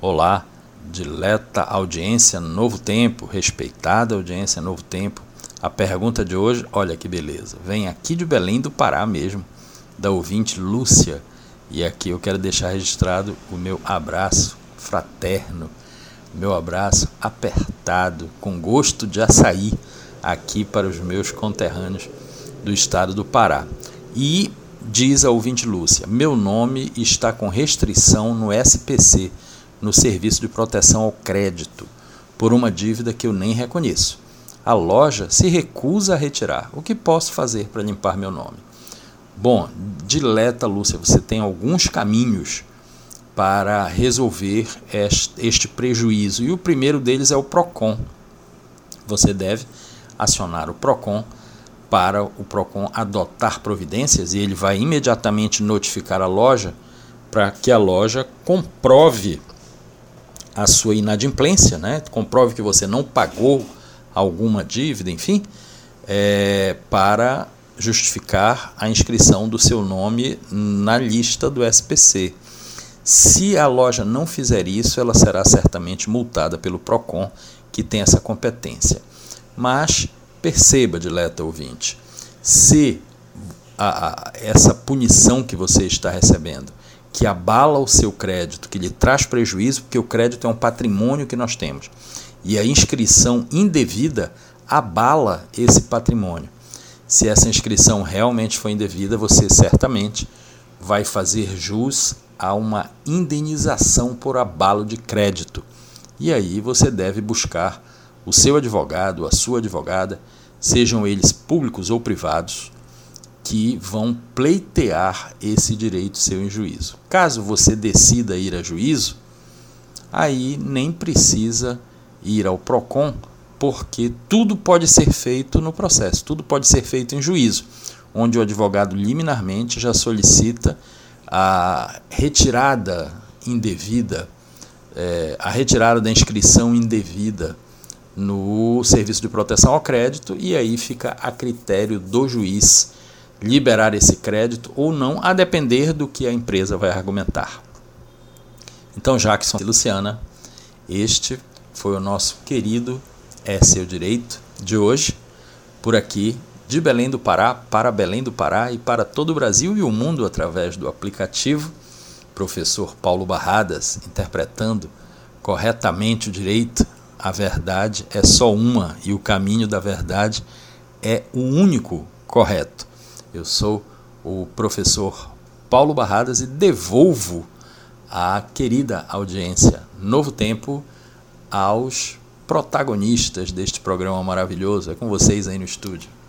Olá, dileta audiência Novo Tempo, respeitada audiência Novo Tempo. A pergunta de hoje, olha que beleza, vem aqui de Belém do Pará mesmo, da ouvinte Lúcia. E aqui eu quero deixar registrado o meu abraço fraterno, meu abraço apertado, com gosto de açaí, aqui para os meus conterrâneos do estado do Pará. E diz a ouvinte Lúcia, meu nome está com restrição no SPC, no Serviço de Proteção ao Crédito, por uma dívida que eu nem reconheço. A loja se recusa a retirar. O que posso fazer para limpar meu nome? Bom, dileta Lúcia, você tem alguns caminhos para resolver este prejuízo. E o primeiro deles é o PROCON. Você deve acionar o PROCON para o PROCON adotar providências e ele vai imediatamente notificar a loja para que a loja comprove a sua inadimplência, né? Comprove que você não pagou alguma dívida, enfim, para justificar a inscrição do seu nome na lista do SPC. Se a loja não fizer isso, ela será certamente multada pelo PROCON, que tem essa competência. Mas perceba, dileta ouvinte, se essa punição que você está recebendo, que abala o seu crédito, que lhe traz prejuízo, porque o crédito é um patrimônio que nós temos, e a inscrição indevida abala esse patrimônio. Se essa inscrição realmente for indevida, você certamente vai fazer jus a uma indenização por abalo de crédito. E aí você deve buscar o seu advogado, a sua advogada, sejam eles públicos ou privados, que vão pleitear esse direito seu em juízo. Caso você decida ir a juízo, aí nem precisa ir ao PROCON, porque tudo pode ser feito no processo, tudo pode ser feito em juízo, onde o advogado liminarmente já solicita a retirada indevida, a retirada da inscrição indevida no Serviço de Proteção ao Crédito, e aí fica a critério do juiz liberar esse crédito ou não, a depender do que a empresa vai argumentar. Então, Jackson e Luciana, este foi o nosso querido É Seu Direito de hoje, por aqui, de Belém do Pará, para Belém do Pará e para todo o Brasil e o mundo através do aplicativo. Professor Paulo Barradas, interpretando corretamente o direito. A verdade é só uma e o caminho da verdade é o único correto. Eu sou o professor Paulo Barradas e devolvo a querida audiência Novo Tempo aos protagonistas deste programa maravilhoso. É com vocês aí no estúdio.